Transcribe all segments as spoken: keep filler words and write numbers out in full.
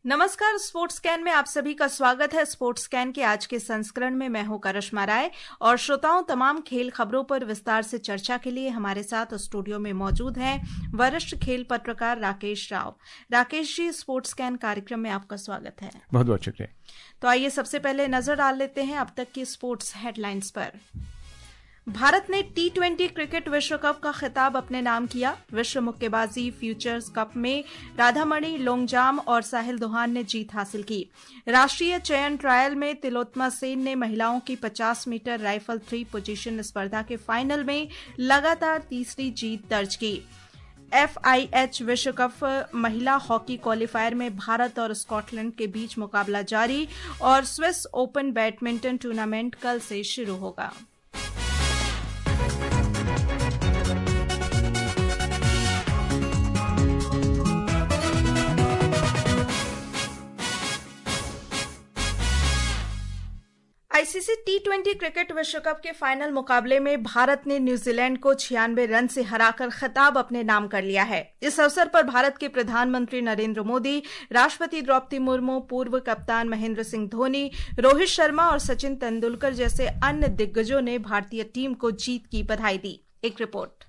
नमस्कार, sports scan में आप सभी का स्वागत है। स्पोर्ट्स स्कैन के आज के संस्करण में मैं हूं करिश्मा राय और श्रोताओं, तमाम खेल खबरों पर विस्तार से चर्चा के लिए हमारे साथ स्टूडियो में मौजूद हैं वरिष्ठ खेल पत्रकार राकेश राव। राकेश जी, स्पोर्ट्स स्कैन कार्यक्रम में आपका स्वागत है। बहुत बहुत शुक्रिया। तो आइए सबसे पहले नजर डाल लेते हैं अब तक की स्पोर्ट्स हेडलाइंस पर। भारत ने टी ट्वेंटी क्रिकेट विश्व कप का खिताब अपने नाम किया। विश्व मुक्केबाजी फ्यूचर्स कप में राधामणि लोंगजाम और साहिल दोहान ने जीत हासिल की। राष्ट्रीय चयन ट्रायल में तिलोत्तमा सेन ने महिलाओं की पचास मीटर राइफल थ्री पोजीशन स्पर्धा के फाइनल में लगातार तीसरी जीत दर्ज की। एफ आई एच विश्व कप महिला हॉकी क्वालिफायर में भारत और स्कॉटलैंड के बीच मुकाबला जारी और स्विस ओपन बैडमिंटन टूर्नामेंट कल से शुरू होगा। आईसीसी टी ट्वेंटी क्रिकेट विश्व कप के फाइनल मुकाबले में भारत ने न्यूजीलैंड को छियानवे रन से हराकर खिताब अपने नाम कर लिया है। इस अवसर पर भारत के प्रधानमंत्री नरेंद्र मोदी, राष्ट्रपति द्रौपदी मुर्मू, पूर्व कप्तान महेंद्र सिंह धोनी, रोहित शर्मा और सचिन तेंदुलकर जैसे अन्य दिग्गजों ने भारतीय टीम को जीत की बधाई दी। एक report.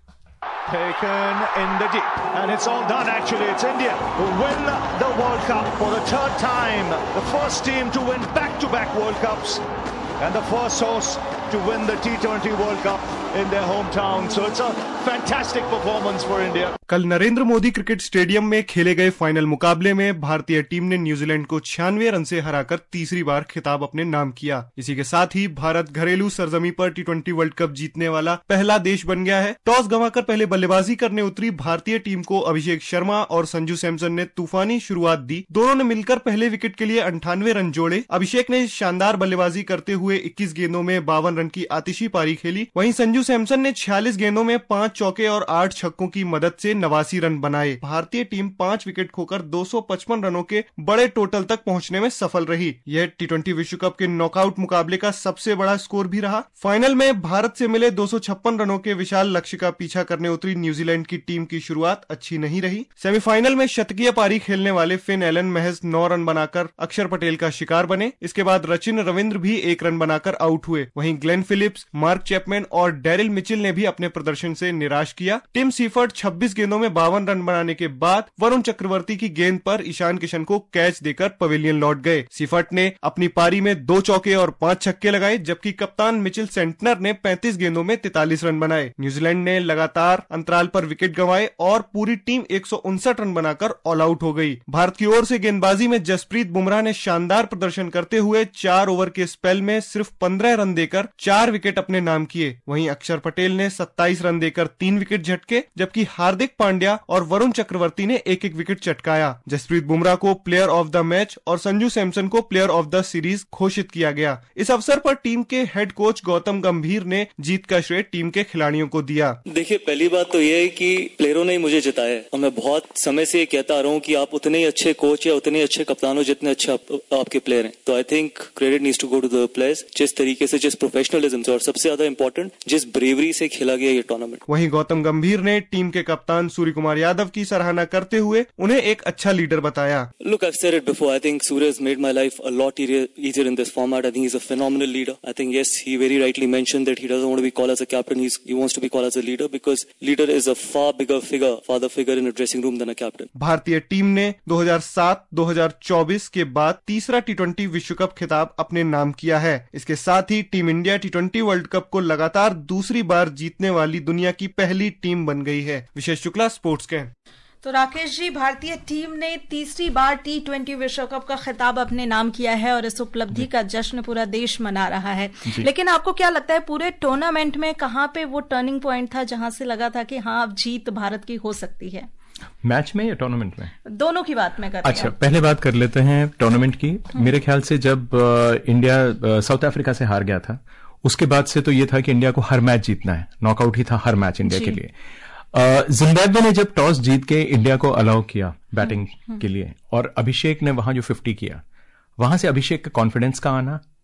Taken in the deep, and it's all done actually. It's India who win the World Cup for the third time. The first team to win back-to-back World Cups and the first host to win the T twenty World Cup in their hometown. So it's a fantastic performance for India. कल Narendra Modi cricket stadium में खेले गए final मुकाबले में भारतीय team ने New Zealand को छियानवे रन से हराकर तीसरी बार खिताब अपने नाम किया। इसी के साथ ही भारत घरेलू सरजमी पर टी ट्वेंटी वर्ल्ड कप जीतने वाला पहला देश बन गया है। टॉस गंवाकर पहले बल्लेबाजी करने उतरी भारतीय टीम को अभिषेक शर्मा और संजू सैमसन ने तूफानी शुरुआत दी। दोनों ने मिलकर पहले विकेट के लिए अंठानवे रन जोड़े। अभिषेक ने शानदार बल्लेबाजी करते हुए इक्कीस गेंदों में बावन रन की आतिशी पारी खेली। वहीं संजू सैमसन ने छियालीस गेंदों में पांच चौके और आठ छक्कों की मदद से नवासी रन बनाए। भारतीय टीम पांच विकेट खोकर दो सौ पचपन रनों के बड़े टोटल तक पहुंचने में सफल रही। यह टी ट्वेंटी विश्व कप के नॉकआउट मुकाबले का सबसे बड़ा स्कोर भी रहा। फाइनल में भारत से मिले दो सौ छप्पन रनों के विशाल लक्ष्य का पीछा करने उतरी न्यूजीलैंड की टीम की शुरुआत अच्छी नहीं रही। सेमीफाइनल में शतकीय पारी खेलने वाले फिन एलन महज नौ रन बनाकर अक्षर पटेल का शिकार बने। इसके बाद रचिन रविंद्र भी एक रन बनाकर आउट हुए। वहीं ग्लेन फिलिप्स, मार्क चैपमैन और डेरिल मिचेल ने भी अपने प्रदर्शन से निराश किया। टिम सीफर्ट छब्बीस गेंदों में बावन रन बनाने के बाद वरुण चक्रवर्ती की गेंद पर ईशान किशन को कैच देकर पवेलियन लौट गए। सीफर्ट ने अपनी पारी में दो चौके और पांच छक्के लगाए, जबकि कप्तान मिचेल सेंटनर ने पैंतीस गेंदों में तैंतालीस रन बनाए। न्यूजीलैंड ने लगातार अंतराल पर विकेट गंवाए और पूरी टीम एक सौ उनसठ रन बनाकर ऑल आउट हो गई। भारत की ओर से गेंदबाजी में जसप्रीत बुमराह ने शानदार प्रदर्शन करते हुए चार ओवर के स्पेल में सिर्फ पंद्रह रन देकर चार विकेट अपने नाम किए। वहीं अक्षर पटेल ने सत्ताईस रन देकर तीन विकेट झटके, जबकि हार्दिक पांड्या और वरुण चक्रवर्ती ने एक एक विकेट चटकाया। जसप्रीत बुमराह को प्लेयर ऑफ द मैच और संजू सैमसन को प्लेयर ऑफ द सीरीज घोषित किया गया। इस अवसर पर टीम के हेड कोच गौतम गंभीर ने जीत का श्रेय टीम के खिलाड़ियों को दिया। देखिए, पहली बात तो ये है कि प्लेयरों ने ही मुझे जिताया है और मैं बहुत समय से कहता आ रहा हूँ कि आप उतने ही अच्छे कोच या उतने अच्छे कप्तान हो जितने अच्छे आप, आपके प्लेयर हैं। तो I think credit needs to go to the players. जिस तरीके से, जिस प्रोफेशनलिज्म से और सबसे ज्यादा इंपॉर्टेंट जिस ब्रेवरी से खेला गया ये टूर्नामेंट। वहीं गौतम गंभीर ने टीम के कप्तान सूर्य कुमार यादव की सराहना करते हुए उन्हें एक अच्छा लीडर बताया। Look, I've said it before. I think Surya has made my life a lot easier in this format. I think he's a phenomenal leader. I think yes, he very rightly mentioned that he doesn't want to be called as a captain. He's, he wants to be called as a leader because leader is a far bigger figure, father figure in a dressing room than a captain. भारतीय team ने दो हज़ार सात दो हज़ार चौबीस के बाद तीसरा टी ट्वेंटी विश्व कप खिताब अपने नाम किया है। इसके साथ ही team India T twenty world cup को लगातार दूसरी बार जीतने वाली दुनिया की पहली टीम बन गई है। विशेष शुक्ला, स्पोर्ट्स के। तो राकेश जी, भारतीय टीम ने तीसरी बार टी ट्वेंटी विश्व कप का खिताब अपने नाम किया है और इस उपलब्धि का जश्न पूरा देश मना रहा है। लेकिन आपको क्या लगता है पूरे टूर्नामेंट में कहां पे वो टर्निंग पॉइंट था जहां से लगा था कि हाँ, अब जीत भारत की हो सकती है? मैच में या टूर्नामेंट में? दोनों की बात में करते हैं। अच्छा, पहले बात कर लेते हैं टूर्नामेंट की। मेरे ख्याल से जब आ, इंडिया साउथ अफ्रीका से हार गया था, उसके बाद से तो ये था कि इंडिया को हर मैच जीतना है। नॉकआउट ही था हर मैच इंडिया के लिए। जिम्बाब्वे ने जब टॉस जीत के इंडिया को अलाउ किया बैटिंग के लिए और अभिषेक ने वहां जो फिफ्टी किया, वहां से अभिषेक का कॉन्फिडेंस का आना,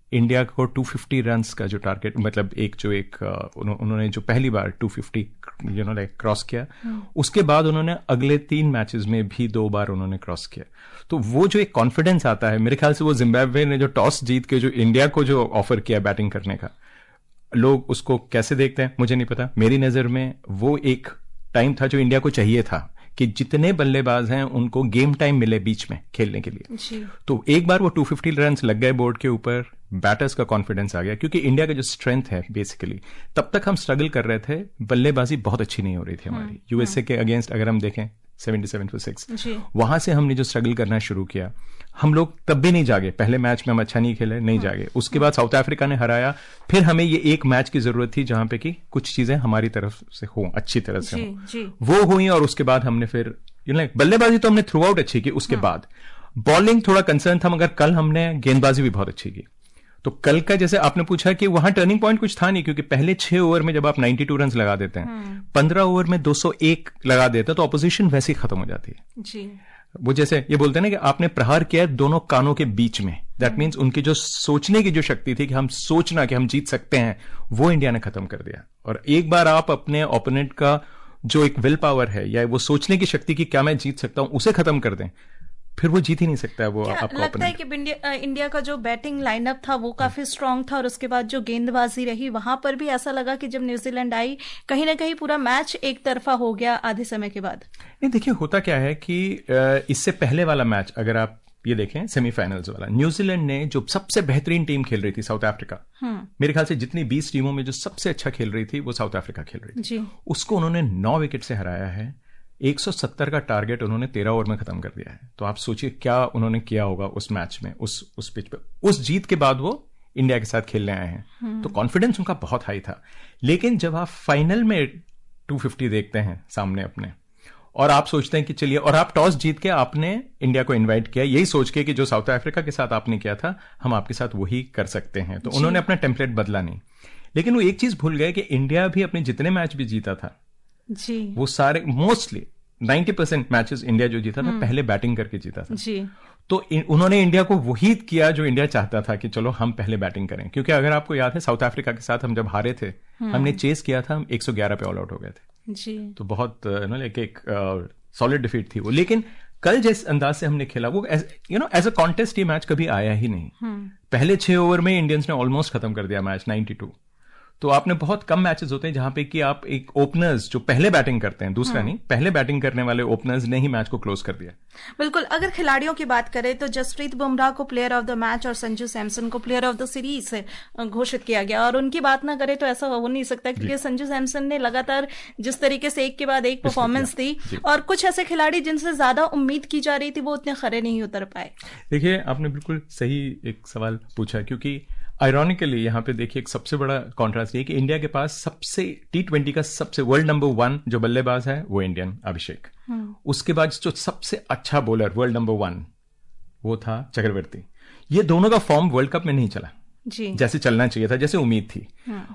इंडिया को दो सौ पचास रन्स का जो टारगेट, मतलब एक जो एक उन्होंने जो पहली बार दो सौ पचास यू नो लाइक क्रॉस किया, उसके बाद उन्होंने अगले तीन मैचेस में भी दो बार उन्होंने क्रॉस किया। तो वो जो एक कॉन्फिडेंस आता है, मेरे ख्याल से वो जिम्बाब्वे ने जो टॉस जीत के जो इंडिया को जो ऑफर किया बैटिंग करने का, लोग उसको कैसे देखते हैं मुझे नहीं पता। मेरी नजर में वो एक टाइम था जो इंडिया को चाहिए था कि जितने बल्लेबाज हैं उनको गेम टाइम मिले बीच में खेलने के लिए जी। तो एक बार वो दो सौ पचास रन लग गए बोर्ड के ऊपर, बैटर्स का कॉन्फिडेंस आ गया, क्योंकि इंडिया का जो स्ट्रेंथ है बेसिकली, तब तक हम स्ट्रगल कर रहे थे, बल्लेबाजी बहुत अच्छी नहीं हो रही थी हमारी। यूएसए के अगेंस्ट अगर हम देखें सतहत्तर फॉर सिक्स, वहां से हमने जो स्ट्रगल करना शुरू किया, हम लोग तब भी नहीं जागे, पहले मैच में हम अच्छा नहीं खेले, नहीं जागे। उसके बाद साउथ अफ्रीका ने हराया, फिर हमें ये एक मैच की जरूरत थी जहां पे कि कुछ चीजें हमारी तरफ से हो, अच्छी तरह से हो, वो हुई। और उसके बाद हमने फिर यू नो बल्लेबाजी तो हमने थ्रू आउट अच्छी की, उसके बाद बॉलिंग थोड़ा कंसर्न था, मगर कल हमने गेंदबाजी भी बहुत अच्छी की। तो कल का जैसे आपने पूछा कि वहां टर्निंग पॉइंट कुछ था नहीं, क्योंकि पहले छह ओवर में जब आप बानवे रन लगा देते हैं, पंद्रह ओवर में दो सौ एक लगा देते हैं, तो ऑपोजिशन वैसे ही खत्म हो जाती है जी। वो जैसे ये बोलते हैं ना कि आपने प्रहार किया है दोनों कानों के बीच में, दैट मीन्स उनकी जो सोचने की जो शक्ति थी कि हम सोचना कि हम जीत सकते हैं, वो इंडिया ने खत्म कर दिया। और एक बार आप अपने ओपोनेंट का जो एक विल पावर है या वो सोचने की शक्ति की क्या मैं जीत सकता हूं, उसे खत्म कर दें, फिर वो जीत ही नहीं सकता है। वो आपको लगता है कि इंडिया, इंडिया का जो बैटिंग लाइनअप था वो काफी स्ट्रांग था, और उसके बाद जो गेंदबाजी रही वहां पर भी ऐसा लगा कि जब न्यूजीलैंड आई कहीं ना कहीं पूरा मैच एक तरफा हो गया आधे समय के बाद। नहीं देखिए, होता क्या है कि इससे पहले वाला मैच अगर आप ये देखें, सेमीफाइनल्स वाला, न्यूजीलैंड ने जो सबसे बेहतरीन टीम खेल रही थी साउथ अफ्रीका, मेरे ख्याल से जितनी बीस टीमों में जो सबसे अच्छा खेल रही थी वो साउथ अफ्रीका खेल रही थी, उसको उन्होंने नौ विकेट से हराया है। एक सौ सत्तर का टारगेट उन्होंने तेरह ओवर में खत्म कर दिया है। तो आप सोचिए क्या उन्होंने किया होगा उस मैच में, उस उस पिच पे। उस जीत के बाद वो इंडिया के साथ खेलने आए हैं, तो कॉन्फिडेंस उनका बहुत हाई था। लेकिन जब आप फाइनल में दो सौ पचास देखते हैं सामने अपने, और आप सोचते हैं कि चलिए, और आप टॉस जीत के आपने इंडिया को इन्वाइट किया यही सोच के कि जो साउथ अफ्रीका के साथ आपने किया था हम आपके साथ वही कर सकते हैं, तो उन्होंने अपना टेम्पलेट बदला नहीं। लेकिन वो एक चीज भूल गए कि इंडिया भी अपने जितने मैच भी जीता था जी, वो सारे मोस्टली नब्बे परसेंट मैचेस इंडिया जो जीता था पहले बैटिंग करके जीता था जी। तो इन, उन्होंने इंडिया को वही किया जो इंडिया चाहता था कि चलो हम पहले बैटिंग करें, क्योंकि अगर आपको याद है साउथ अफ्रीका के साथ हम जब हारे थे, हमने चेस किया था, हम एक सौ ग्यारह पे ऑल आउट हो गए थे जी। तो बहुत नो लाइक एक सॉलिड डिफीट थी वो। लेकिन कल जिस अंदाज से हमने खेला वो you know as a contest ये मैच कभी आया ही नहीं। पहले छह ओवर में इंडियंस ने ऑलमोस्ट खत्म कर दिया मैच बानवे। तो आपने बहुत कम मैचेस होते हैं जहां पे कि आप एक ओपनर्स जो पहले बैटिंग करते हैं, दूसरा नहीं, पहले बैटिंग करने वाले ओपनर्स ने ही मैच को क्लोज कर दिया। बिल्कुल। अगर खिलाड़ियों की बात करें तो जसप्रीत बुमराह को प्लेयर ऑफ द मैच और संजू सैमसन को प्लेयर ऑफ द सीरीज घोषित किया गया, और उनकी बात ना करें तो ऐसा हो नहीं सकता, क्योंकि संजू सैमसन ने लगातार जिस तरीके से एक के बाद एक परफॉर्मेंस दी, और कुछ ऐसे खिलाड़ी जिनसे ज्यादा उम्मीद की जा रही थी वो उतने खरे नहीं उतर पाए। देखिए, आपने बिल्कुल सही एक सवाल पूछा, क्योंकि आयरॉनिकली यहां पे देखिए एक सबसे बड़ा कॉन्ट्रास्ट ये कि इंडिया के पास सबसे टी ट्वेंटी का सबसे वर्ल्ड नंबर वन जो बल्लेबाज है वो इंडियन अभिषेक, उसके बाद जो सबसे अच्छा बॉलर वर्ल्ड नंबर वन वो था चक्रवर्ती। ये दोनों का फॉर्म वर्ल्ड कप में नहीं चला जी, जैसे चलना चाहिए था, जैसे उम्मीद थी।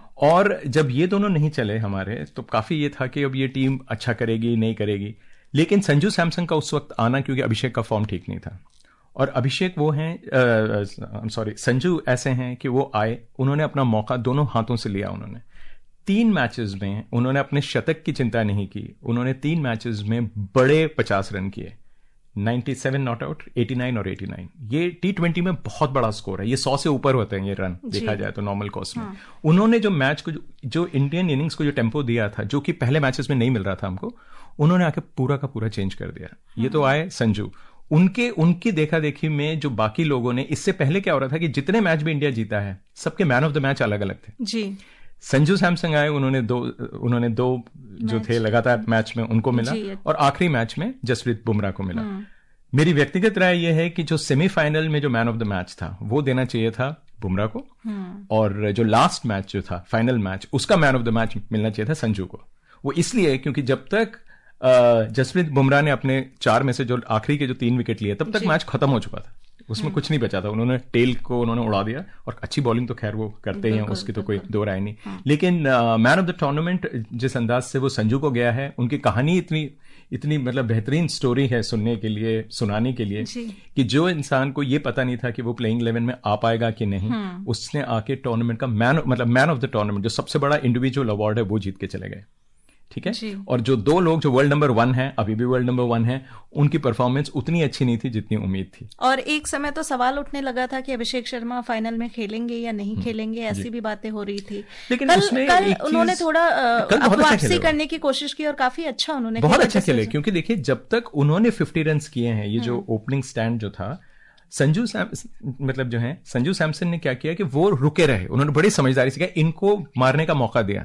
और जब ये दोनों नहीं चले हमारे, तो काफी ये था कि अब ये टीम अच्छा करेगी नहीं करेगी। लेकिन संजू सैमसन का उस वक्त आना, क्योंकि अभिषेक का फॉर्म ठीक नहीं था, और अभिषेक वो हैं सॉरी संजू ऐसे हैं कि वो आए, उन्होंने अपना मौका दोनों हाथों से लिया। उन्होंने तीन मैचेस में उन्होंने अपने शतक की चिंता नहीं की, उन्होंने तीन मैचेस में बड़े पचास रन किए, सत्तानवे नॉट आउट, नवासी और नवासी। ये टी ट्वेंटी में बहुत बड़ा स्कोर है, ये सौ से ऊपर होते हैं ये रन देखा जाए तो नॉर्मल कोर्स में। हाँ। उन्होंने जो मैच को जो इंडियन इनिंग्स को जो टेम्पो दिया था, जो कि पहले मैचेस में नहीं मिल रहा था हमको, उन्होंने आके पूरा का पूरा चेंज कर दिया। हाँ। ये तो आए संजू, उनके उनकी देखा देखी में जो बाकी लोगों ने, इससे पहले क्या हो रहा था कि जितने मैच भी इंडिया जीता है सबके मैन ऑफ द मैच अलग अलग थे जी। संजू सैमसन आए, उन्होंने दो उन्होंने दो जो थे लगातार मैच में उनको मिला, और आखिरी मैच में जसप्रीत बुमराह को मिला। मेरी व्यक्तिगत राय यह है कि जो सेमीफाइनल में जो मैन ऑफ द मैच था वो देना चाहिए था बुमराह को, और जो लास्ट मैच जो था फाइनल मैच, उसका मैन ऑफ द मैच मिलना चाहिए था संजू को। वो इसलिए क्योंकि जब तक जसप्रीत बुमराह ने अपने चार में से जो आखिरी के जो तीन विकेट लिए, तब तक मैच खत्म हो चुका था, उसमें कुछ नहीं बचा था। उन्होंने टेल को उन्होंने उड़ा दिया, और अच्छी बॉलिंग तो खैर वो करते ही हैं, उसकी तो कोई दो राय नहीं। लेकिन मैन ऑफ द टूर्नामेंट जिस अंदाज से वो संजू को गया है, उनकी कहानी इतनी इतनी मतलब बेहतरीन स्टोरी है सुनने के लिए, सुनाने के लिए, कि जो इंसान को ये पता नहीं था कि वो प्लेइंग इलेवन में आ पाएगा कि नहीं, उसने आके टूर्नामेंट का मैन मतलब मैन ऑफ द टूर्नामेंट, जो सबसे बड़ा इंडिविजुअल अवार्ड है, वो जीत के चले गए। ठीक है। और जो दो लोग जो वर्ल्ड नंबर वन है, अभी भी वर्ल्ड नंबर वन है, उनकी परफॉर्मेंस उतनी अच्छी नहीं थी जितनी उम्मीद थी। और एक समय तो सवाल उठने लगा था कि अभिषेक शर्मा फाइनल में खेलेंगे या नहीं खेलेंगे, ऐसी भी बातें हो रही थी। लेकिन कल, उसमें कल उन्होंने थोड़ा वापसी करने की कोशिश की और काफी अच्छा उन्होंने बहुत अच्छा खेले। क्योंकि देखिए, जब तक उन्होंने फिफ्टी रन किए हैं, ये जो ओपनिंग स्टैंड जो था, संजू सैम मतलब जो है संजू सैमसन ने क्या किया कि वो रुके रहे, उन्होंने बड़ी समझदारी से किया, इनको मारने का मौका दिया।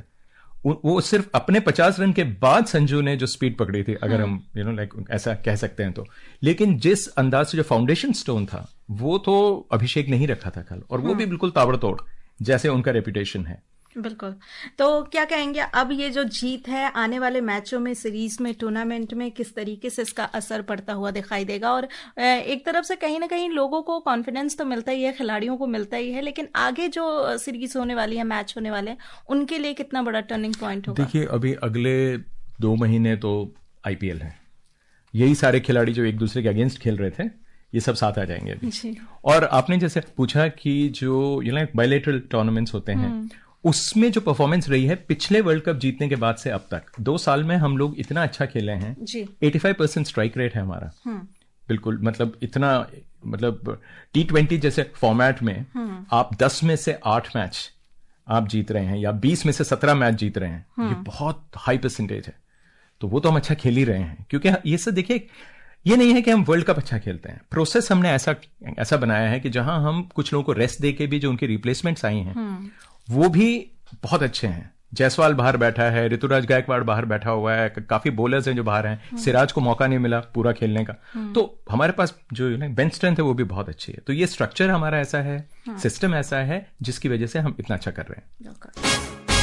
वो सिर्फ अपने पचास रन के बाद संजू ने जो स्पीड पकड़ी थी, अगर हम यू नो लाइक ऐसा कह सकते हैं तो, लेकिन जिस अंदाज से जो फाउंडेशन स्टोन था वो तो अभिषेक नहीं रखा था कल, और वो भी बिल्कुल ताबड़तोड़ जैसे उनका रेपुटेशन है। बिल्कुल। तो क्या कहेंगे, अब ये जो जीत है आने वाले मैचों में, सीरीज में, टूर्नामेंट में किस तरीके से इसका असर पड़ता हुआ दिखाई देगा? और एक तरफ से कहीं ना कहीं लोगों को कॉन्फिडेंस तो मिलता ही है, खिलाड़ियों को मिलता ही है, लेकिन आगे जो सीरीज होने वाली है, मैच होने वाले हैं, उनके लिए कितना बड़ा टर्निंग पॉइंट होगा? देखिए, अभी अगले दो महीने तो आईपीएल है, यही सारे खिलाड़ी जो एक दूसरे के अगेंस्ट खेल रहे थे, ये सब साथ आ जाएंगे अभी। और आपने जैसे पूछा कि जो यू नो बायलैटरल टूर्नामेंट्स होते हैं, उसमें जो परफॉर्मेंस रही है पिछले वर्ल्ड कप जीतने के बाद से अब तक, दो साल में हम लोग इतना अच्छा खेले हैं। पचासी परसेंट स्ट्राइक रेट है हमारा, बिल्कुल, मतलब इतना, मतलब टी ट्वेंटी जैसे फॉर्मेट में आप दस में से आठ मैच आप जीत रहे हैं, या बीस में से सत्रह मैच जीत रहे हैं, ये बहुत हाई परसेंटेज है। तो वो तो हम अच्छा खेल ही रहे हैं, क्योंकि ये सब देखिए, ये नहीं है कि हम वर्ल्ड कप अच्छा खेलते हैं, प्रोसेस हमने ऐसा ऐसा बनाया है कि जहां हम कुछ लोगों को रेस्ट दे के भी जो उनकी रिप्लेसमेंट्स आई हैं वो भी बहुत अच्छे हैं। जायसवाल बाहर बैठा है, ऋतुराज गायकवाड़ बाहर बैठा हुआ है, काफी बॉलर्स हैं जो बाहर हैं, सिराज को मौका नहीं मिला पूरा खेलने का। तो हमारे पास जो बेंच स्ट्रेंथ है वो भी बहुत अच्छी है। तो ये स्ट्रक्चर हमारा ऐसा है, सिस्टम ऐसा है, जिसकी वजह से हम इतना अच्छा कर रहे हैं।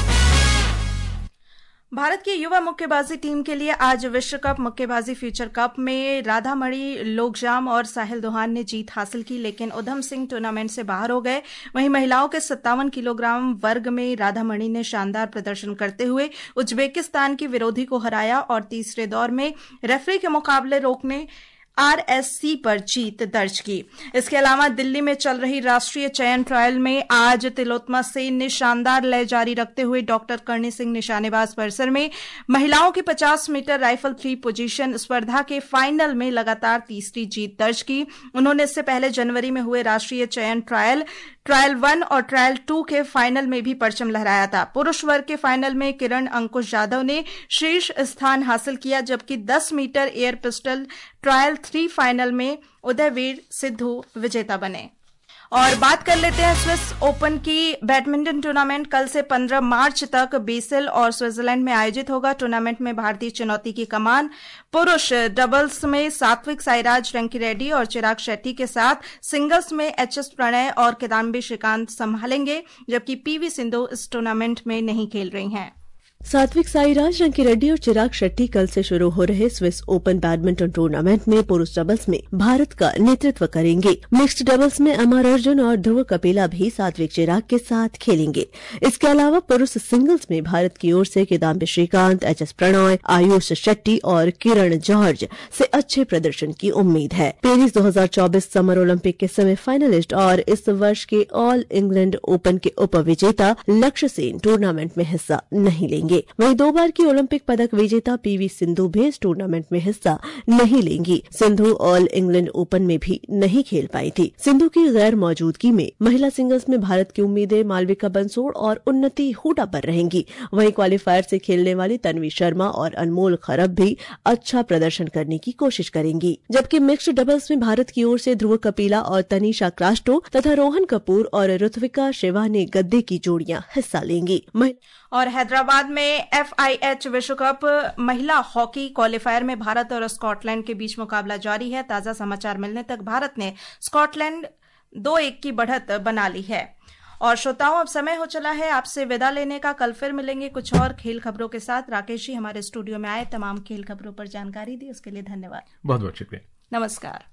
भारत की युवा मुक्केबाजी टीम के लिए आज विश्व कप मुक्केबाजी फ्यूचर कप में राधामणि लोकजाम और साहिल दोहान ने जीत हासिल की, लेकिन उधम सिंह टूर्नामेंट से बाहर हो गए। वहीं महिलाओं के सत्तावन किलोग्राम वर्ग में राधामणि ने शानदार प्रदर्शन करते हुए उज्बेकिस्तान की विरोधी को हराया और तीसरे दौर में रेफरी के मुकाबले रोकने आरएससी पर जीत दर्ज की। इसके अलावा दिल्ली में चल रही राष्ट्रीय चयन ट्रायल में आज तिलोत्तमा सेन ने शानदार लय जारी रखते हुए डॉक्टर करणी सिंह निशानेबाज परिसर में महिलाओं की पचास मीटर राइफल थ्री पोजीशन स्पर्धा के फाइनल में लगातार तीसरी जीत दर्ज की। उन्होंने इससे पहले जनवरी में हुए राष्ट्रीय चयन ट्रायल ट्रायल वन और ट्रायल टू के फाइनल में भी परचम लहराया था। पुरुष वर्ग के फाइनल में किरण अंकुश यादव ने शीर्ष स्थान हासिल किया, जबकि दस metre air pistol trial three final में उदयवीर सिद्धू विजेता बने। और बात कर लेते हैं स्विस ओपन की। बैडमिंटन टूर्नामेंट कल से पंद्रह मार्च तक बेसेल और स्विट्जरलैंड में आयोजित होगा। टूर्नामेंट में भारतीय चुनौती की कमान पुरुष डबल्स में सात्विक साईराज रंकीरेड्डी और चिराग शेट्टी के साथ, सिंगल्स में एच एस प्रणय और किदाम्बी श्रीकांत संभालेंगे, जबकि पीवी सिंधु इस टूर्नामेंट में नहीं खेल रही हैं। सात्विक साईराज रंकीरेड्डी और चिराग शेट्टी कल से शुरू हो रहे स्विस ओपन बैडमिंटन टूर्नामेंट में पुरुष डबल्स में भारत का नेतृत्व करेंगे। मिक्स्ड डबल्स में अमर अर्जुन और ध्रुव कपिला भी सात्विक चिराग के साथ खेलेंगे। इसके अलावा पुरुष सिंगल्स में भारत की ओर से किदाम्बी श्रीकांत, एच एस प्रणय, आयुष शेट्टी और किरण जॉर्ज से अच्छे प्रदर्शन की उम्मीद है। पेरिस दो हज़ार चौबीस समर ओलंपिक के सेमीफाइनलिस्ट और इस वर्ष के ऑल इंग्लैंड ओपन के उपविजेता लक्ष्य सेन टूर्नामेंट में हिस्सा नहीं लेंगे। वहीं दो बार की ओलंपिक पदक विजेता पीवी सिंधु भी इस टूर्नामेंट में हिस्सा नहीं लेंगी। सिंधु ऑल इंग्लैंड ओपन में भी नहीं खेल पाई थी। सिंधु की गैर मौजूदगी में महिला सिंगल्स में भारत की उम्मीदें मालविका बंसोड़ और उन्नति हुडा पर रहेंगी। वहीं क्वालीफायर से खेलने वाली तन्वी शर्मा और अनमोल खरब भी अच्छा प्रदर्शन करने की कोशिश करेंगी। जबकि मिक्स्ड डबल्स में भारत की ओर से ध्रुव कपिला और तनीषा क्रास्टो तथा रोहन कपूर और ऋत्विका शिवानी गद्दे की जोड़ियां हिस्सा लेंगी। और हैदराबाद में एफ आई एच विश्व कप महिला हॉकी क्वालीफायर में भारत और स्कॉटलैंड के बीच मुकाबला जारी है। ताजा समाचार मिलने तक भारत ने स्कॉटलैंड दो एक की बढ़त बना ली है। और श्रोताओं, अब समय हो चला है आपसे विदा लेने का। कल फिर मिलेंगे कुछ और खेल खबरों के साथ। राकेश जी हमारे स्टूडियो में आए, तमाम खेल खबरों पर जानकारी दी, उसके लिए धन्यवाद। बहुत बहुत शुक्रिया। नमस्कार।